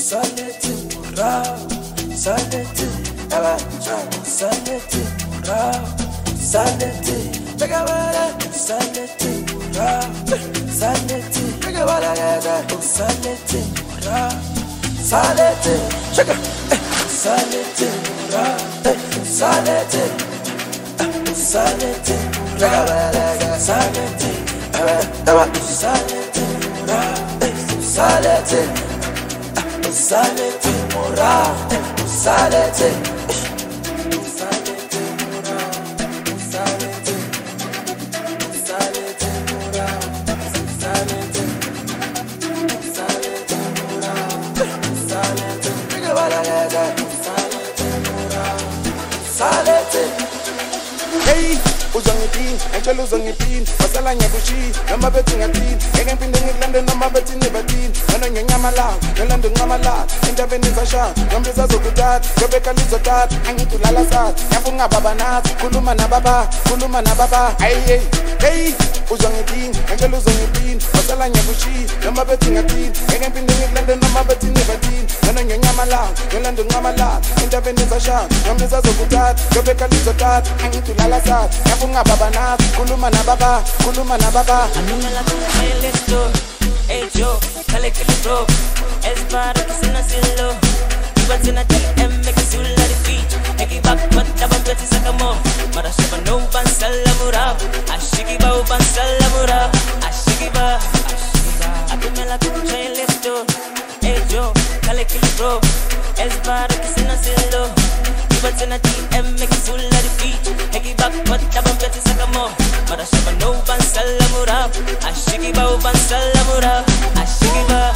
Salete morao, salete, eba, salete morao, salete, pegabara, salete morao, salete, pegabara, salete morao, salete, chega, salete morao, salete, salete, pegabara, salete, eba, salete morao, salete. Salete moral, salete, salete moral, salete, salete moral, salete, salete moral, salete, salete moral, salete. Hey, uzangipin, angela uzangipin, masala nyakushi, noma bethi ngatin, ngeke ngiphinde ngilande noma bethi nibatin, mina ngenyamala, ngilande ngamala, indabeni zasha, ngombiza zokuthatha, ngobeka lizothatha, angidulala sathi, ngiyafunga baba nathi, khuluma nababa, hey, hey, uzangipin, angela uzangipin, masala nyakushi, noma bethi ngatin, ngeke ngiphinde ngilande noma bethi nibatin, mina ngenyamala, ngilande ngamala, indabeni zasha, ngombiza zokuthatha, ngobeka lizothatha, angidulala sathi, ngiyafunga baba nathi, khuluma nababa, Anumela con el esto, yo, dale que le robo, es para que se nacilo. Igual se nace en me que se la defeat, aquí va cuanta bamba te sacamos, para se no van salamura, ashiki va van salamura, ashiki va. Anumela con el esto, yo, dale que le robo, es para que se nacilo. Igual se nace en me que se la defeat, aquí va cuanta bamba te sacamos. Para siapa no ban salamura, ashiki ba ban salamura, ashiki ba.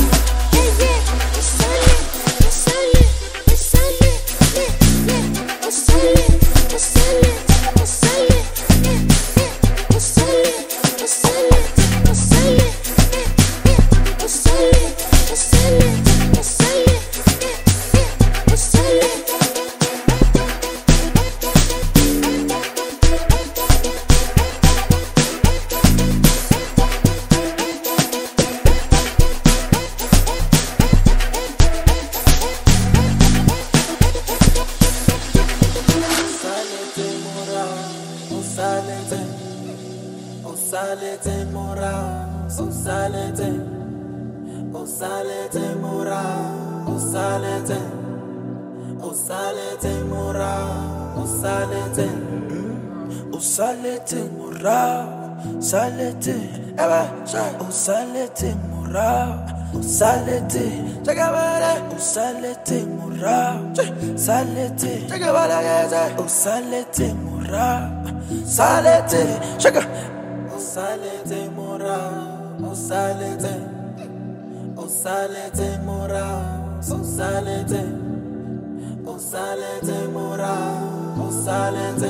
Salete moral, salete, salete moral, salete, salete moral, salete, salete moral, salete, salete moral, salete, salete moral, salete, salete moral, salete, salete moral, salete, salete moral, salete, salete moral, salete,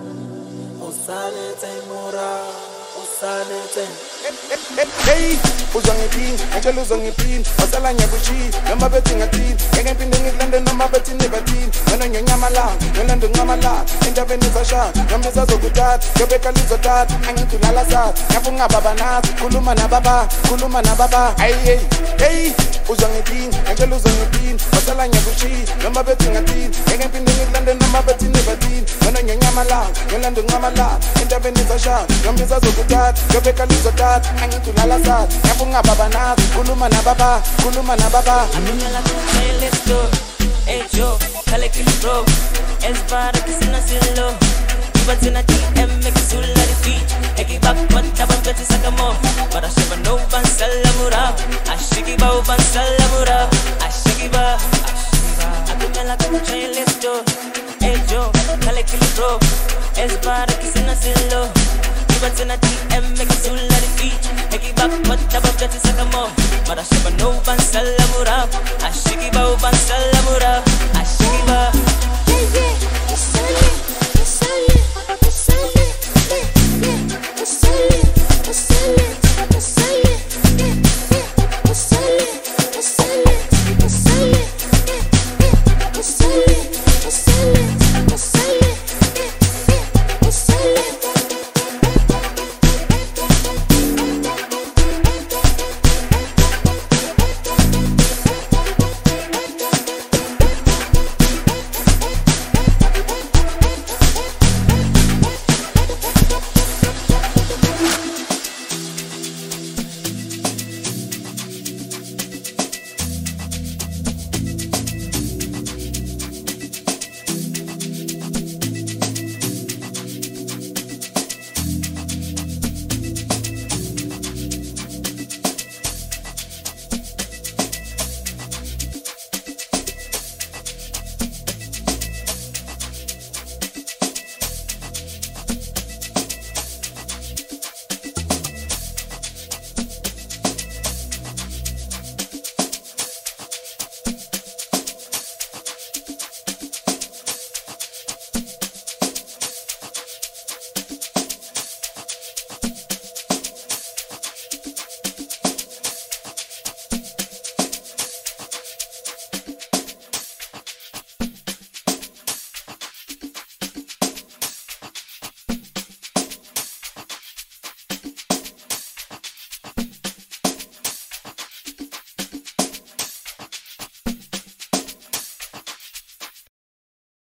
salete moral, salete. Hey, uzangipin, angela uzangipin, masala nyakushi, noma bethi ngatin, ngeke ngiphinde ngilande noma bethi nibatin, mina ngenyamala, ngilande ngamala, indabeni zasha, ngombiza zokuthatha, ngobeka lizothatha, angidulala sathi, ngiyafunga baba nathi, khuluma nababa, hey, uzangipin, angela uzangipin, masala nyakushi, noma bethi ngatin, ngeke ngiphinde ngilande noma bethi nibatin, mina ngenyamala, ngilande ngamala, indabeni zasha, ngombiza zokuthatha, ngobeka lizothatha, angidulala sathi, ngiyafunga baba nathi, khuluma nababa. Anumela con el esto, yo, dale que le robo, es para que se nacilo. Igual se nace en me que se la defeat, aquí va cuanta bamba te sacamos, para siapa no van salamura, ashiki ba van salamura, ashiki ba. Anumela con el esto, yo, dale que le robo, es para que se nacilo. Igual se nace en me que se la defeat, aquí va cuanta bamba te sacamos, para siapa no van salamura, ashiki ba van salamura.